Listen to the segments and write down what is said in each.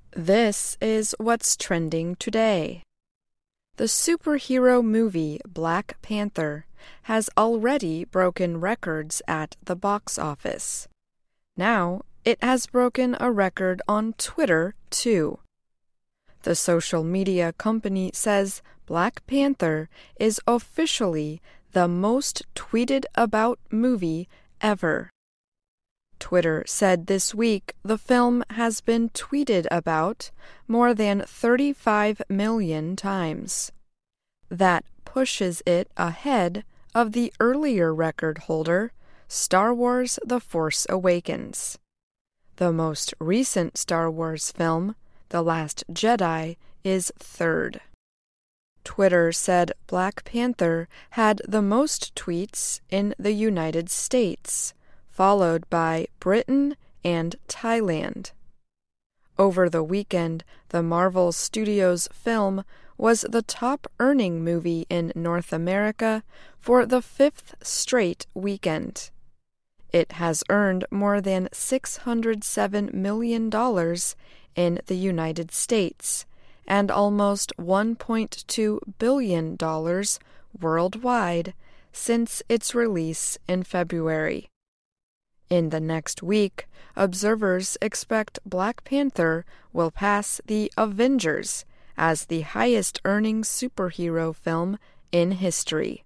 This is what's trending today. The superhero movie Black Panther has already broken records at the box office. Now, it has broken a record on Twitter, too. The social media company says Black Panther is officially the most tweeted about movie ever. Twitter said this week the film has been tweeted about more than 35 million times. That pushes it ahead of the earlier record holder, Star Wars: The Force Awakens. The most recent Star Wars film, The Last Jedi, is third. Twitter said Black Panther had the most tweets in the United States, followed by Britain and Thailand. Over the weekend, the Marvel Studios film was the top-earning movie in North America for the fifth straight weekend. It has earned more than $607 million in the United States and almost $1.2 billion worldwide since its release in February. In the next week, observers expect Black Panther will pass The Avengers as the highest-earning superhero film in history.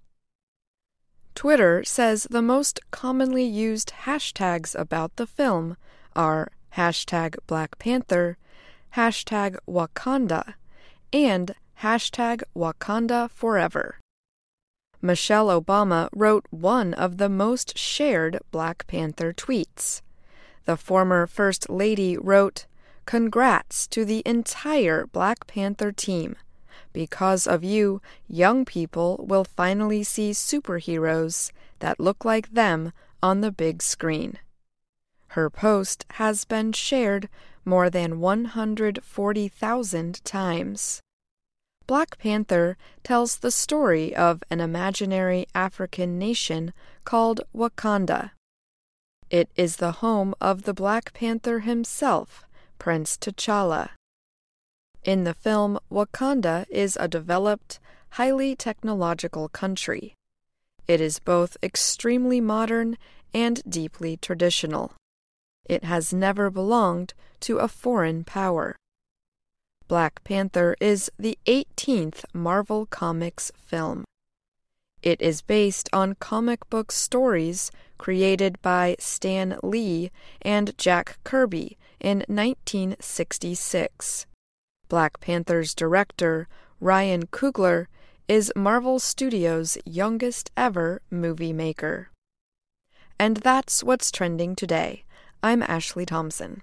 Twitter says the most commonly used hashtags about the film are hashtag Black Panther, hashtag Wakanda, and hashtag Wakanda Forever. Michelle Obama wrote one of the most shared Black Panther tweets. The former First Lady wrote, "Congrats to the entire Black Panther team. Because of you, young people will finally see superheroes that look like them on the big screen." Her post has been shared more than 140,000 times. Black Panther tells the story of an imaginary African nation called Wakanda. It is the home of the Black Panther himself, Prince T'Challa. In the film, Wakanda is a developed, highly technological country. It is both extremely modern and deeply traditional. It has never belonged to a foreign power. Black Panther is the 18th Marvel Comics film. It is based on comic book stories created by Stan Lee and Jack Kirby in 1966. Black Panther's director, Ryan Coogler, is Marvel Studios' youngest ever movie maker. And that's what's trending today. I'm Ashley Thompson.